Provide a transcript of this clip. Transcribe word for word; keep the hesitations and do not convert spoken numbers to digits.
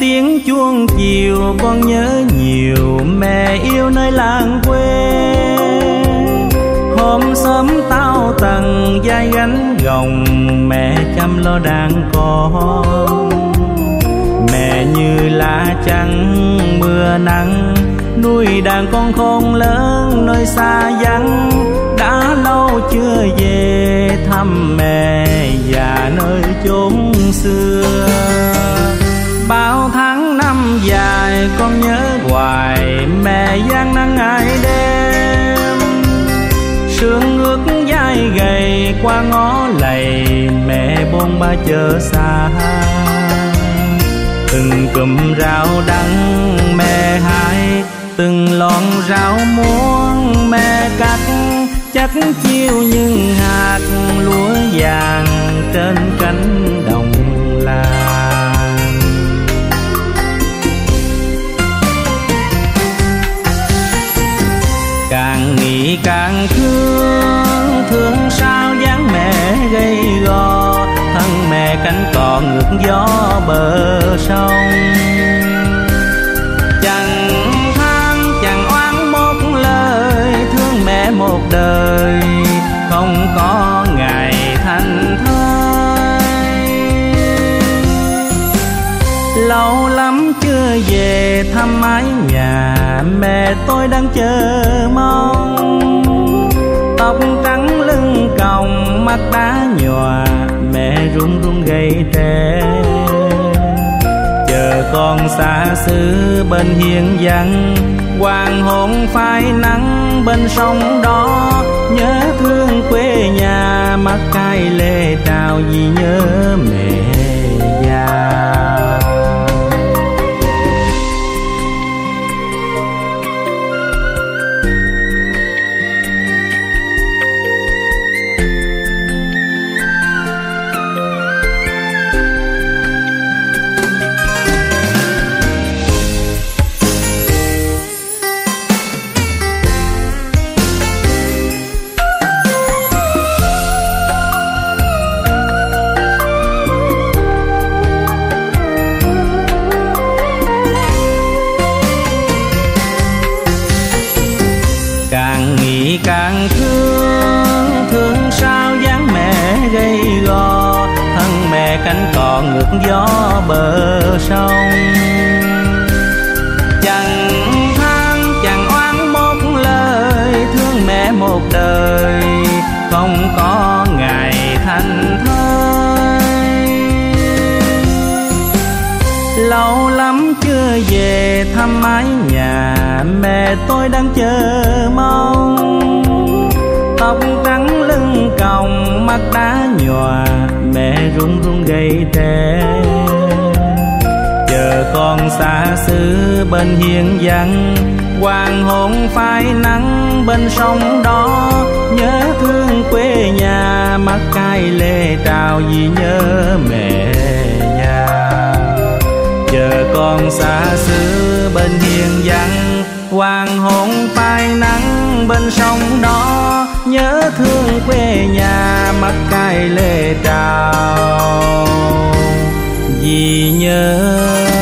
tiếng chuông chiều con nhớ nhiều mẹ yêu nơi làng quê. Hôm sớm tao tầng vai gánh gồng mẹ chăm lo đàn con. Mẹ như lá trắng mưa nắng nuôi đàn con khôn lớn nơi xa vắng. Đã lâu chưa về thăm mẹ già nơi chốn xưa. Bao tháng năm dài con nhớ hoài mẹ gian nắng ngày đêm. Sương ước vai gầy qua ngõ lầy mẹ bôn ba chợ xa. Từng cụm rau đắng mẹ hái, từng lon rau muống mẹ cắt. Chắc chiêu những hạt lúa vàng trên cánh đồng làng. Càng nghĩ càng thương, thương sao dáng mẹ gầy gò. Thân mẹ cánh cò ngược gió bờ sông. Chẳng than chẳng oán một lời, thương mẹ một đời không có ngày thành thơi. Lâu lắm chưa về thăm mái nhà mẹ tôi đang chờ mong. Tóc trắng lưng còng mắt đá nhòa mẹ run run gầy tre. Chờ con xa xứ bên hiên vắng, hoàng hôn phai nắng bên sông đó. Nhớ thương quê nhà mắt cay lệ trào vì nhớ mẹ già. Càng nghĩ càng thương, thương sao dáng mẹ gầy gò. Thân mẹ cánh cò ngược gió bờ sông. Chẳng than chẳng oán một lời, thương mẹ một đời không có ngày thành thơi. Lâu lắm chưa về thăm mái nhà mẹ tôi đang chờ mong. Tóc trắng lưng còng mắt đá nhòa mẹ run run gầy tre. Chờ con xa xứ bên hiên vắng, hoàng hôn phai nắng bên sông đó. Nhớ thương quê nhà mắt cay lệ trào vì nhớ mẹ già. Chờ con xa xứ bên hiên vắng, hoàng hôn phai nắng bên sông đó. Nhớ thương quê nhà mắt cay lệ trào vì nhớ